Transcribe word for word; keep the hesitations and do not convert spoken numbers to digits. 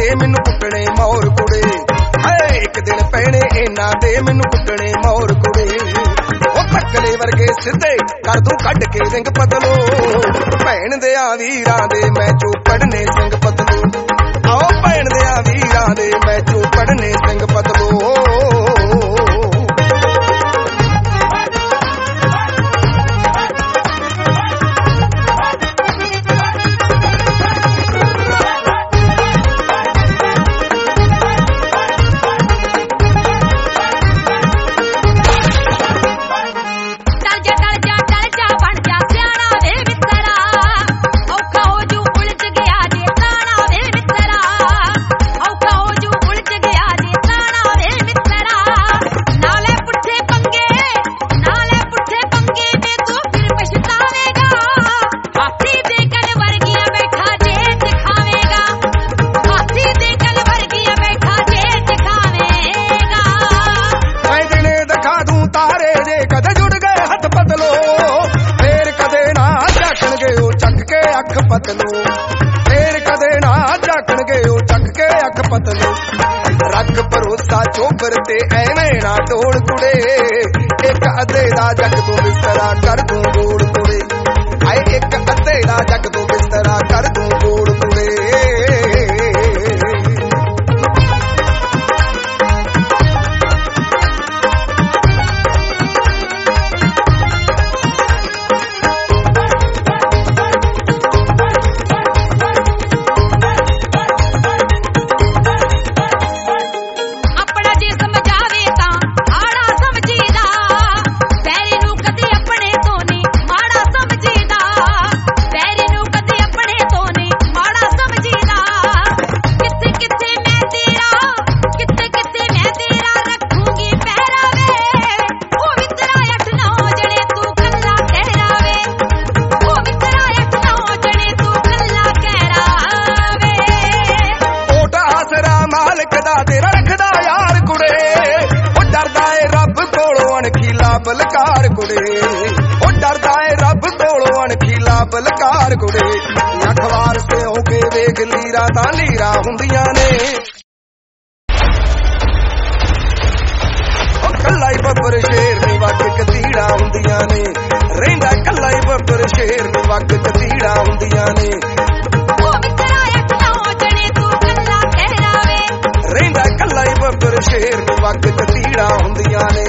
ਦੇ ਮੈਨੂੰ ਕੁੱਟਣੇ ਮੌਰ ਕੁੜੇ, ਹਾਏ ਇੱਕ ਦਿਨ ਪੈਣੇ ਇਹਨਾਂ ਦੇ ਮੈਨੂੰ ਕੁੱਟਣੇ ਮੌਰ ਕੁੜੇ। ਉਹ ਤੱਕਲੇ ਵਰਗੇ ਸਿੱਧੇ ਕਰ ਦੂੰ ਕੱਢ ਕੇ ਰਿੰਗ ਪਤਲੋ, ਭੈਣ ਦੇ ਆ ਵੀਰਾਂ ਦੇ ਮੈਂ ਚੋਪੜਨੇ ਸਿੰਘ ਪਤਲੋ। ਆਓ ਭੈਣ ਦੇ ਆ ਵੀਰਾਂ ਦੇ ਮੈਂ ਚੋਪੜਨੇ ਸਿੰਘ ਪਤਲੋ। ਪਤਲੋ ਫੇਰ ਕਦੇ ਨਾ ਝਾਕਣਗੇ ਉਹ ਚੱਕ ਕੇ ਅੱਖ ਪਤਲੋ। ਰੱਖ ਭਰੋਸਾ ਚੋਬਰ ਤੇ ਐਵੇਂ ਨਾ ਢੋਲ ਕੁੜੇ, ਇੱਕ ਅੱਧੇ ਦਾ ਜੱਗ ਤੋਂ ਬਿਸਤਰਾ ਕਰ ਦੂੰ ਗੋਲ ਕੁੜੇ, ਆਏ ਇੱਕ ਅੱਧੇ ਦਾ ਜੱਗ ਤੋਂ ਬਿਸਤਰਾ ਕਰ ਦੂੰ ਗੋਲ ਕੁੜੇ। ਤੇਰਾ ਰੱਖਦਾ ਯਾਰ ਕੁੜੇ, ਉਹ ਡਰਦਾ ਏ ਰੱਬ ਕੋਲੋਂ ਅਣਖੀਲਾ ਬਲਕਾਰ ਕੁੜੇ, ਉਹ ਡਰਦਾ ਏ ਰੱਬ ਕੋਲੋਂ ਅਣਖੀਲਾ ਬਲਕਾਰ ਕੁੜੇ। ਅਖਬਾਰ ਤੇ ਹੋ ਕੇ ਵੇਖ ਲੀਰਾ ਤਾਂ ਲੀਰਾ ਹੁੰਦੀਆਂ ਨੇ, ਉਹ ਕੱਲਾ ਹੀ ਬੱਬਰ ਸ਼ੇਰ ਨੀ ਵੱਗ ਕਤੀੜਾ ਹੁੰਦੀਆਂ ਨੇ, ਰਹਿੰਦਾ ਕੱਲਾ ਹੀ ਬੱਬਰ ਸ਼ੇਰ ਨੀ ਵੱਗ ਕਤੀੜਾ ਹੁੰਦੀਆਂ ਨੇ। ਰਹਿੰਦਾ ਕੱਲਾ ਹੀ ਬੱਬਰ ਸ਼ੇਰ ਨੀ ਵੱਗ ਕਤੀੜਾ ਹੁੰਦੀਆਂ ਨੇ।